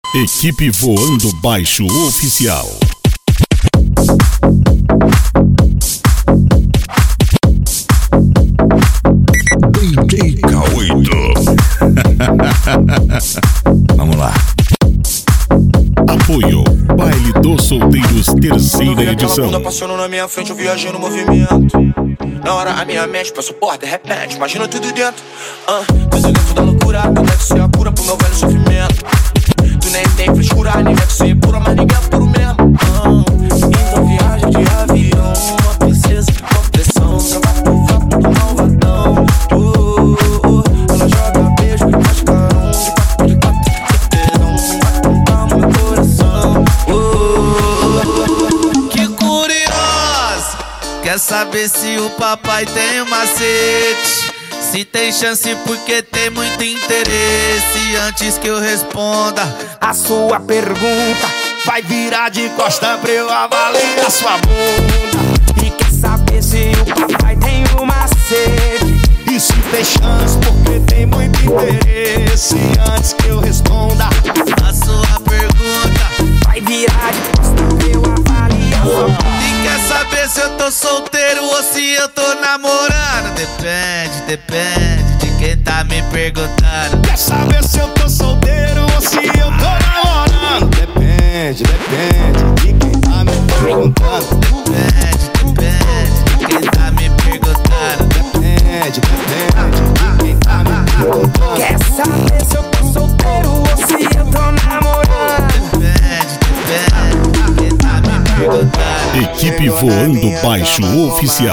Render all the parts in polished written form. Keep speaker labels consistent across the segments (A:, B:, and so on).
A: Equipe Voando Baixo Oficial. DJ K8. Vamos lá. Apoio Baile dos Solteiros, terceira edição.
B: Passando na minha frente, eu viajei no movimento. Na hora a minha mente passou por de repente, imagina tudo dentro. Tudo dentro da loucura, tu deve ser a cura pro meu velho sofrimento. Tu nem tem frescura, nem deve ser pura, mas ninguém é puro mesmo. Então viagem de avião, uma princesa, uma pressão, cavato do malvadão. Ela joga beijo, faz carão, de quatro, certezão, vai contar no meu coração.
C: Que curiosa, quer saber se o papai tem um macete? Se tem chance porque tem muito interesse. Antes que eu responda a sua pergunta, vai virar de costa pra eu avaliar sua bunda.
B: E quer saber se o papai tem um macete?
C: E se tem chance porque tem muito interesse. Antes que eu responda a sua pergunta,
B: vai virar de costa pra eu avaliar sua bunda.
C: e quer saber se eu tô solteiro ou se eu tô namorando? Depende de quem tá me perguntando. Quer saber se eu tô solteiro ou se eu tô namorando? Depende de quem tá me perguntando. Depende de quem tá me perguntando. Depende de quem tá me perguntando.
B: Quer saber se eu tô solteiro ou se eu tô namorando?
C: Depende de quem tá me perguntando.
A: Equipe Voando Baixo Oficial.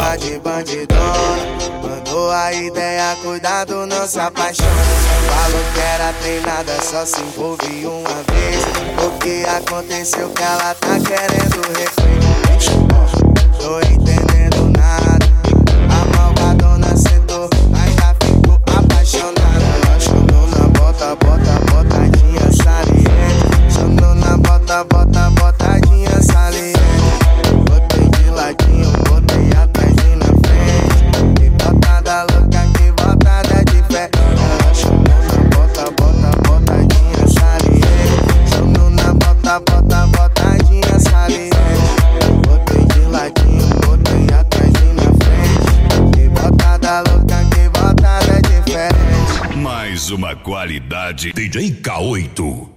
D: Mandou a ideia, cuidado, não se apaixona. Falou que era treinada, só se envolve uma vez. O que aconteceu que ela tá querendo refém? Tô entendendo nada. A malvadona sentou, mas já ficou apaixonada. Ela chamou na botadinha saliente. Chamou na botadinha saliente. Botei de ladinho, botei atrás e na frente. Que botada louca, que botada de fé. Ela chamou na botadinha saliente. Chamou na botadinha saliente. Botei de ladinho, botei atrás e na frente. Que botada louca, que botada de fé.
A: Mais uma qualidade DJ K8.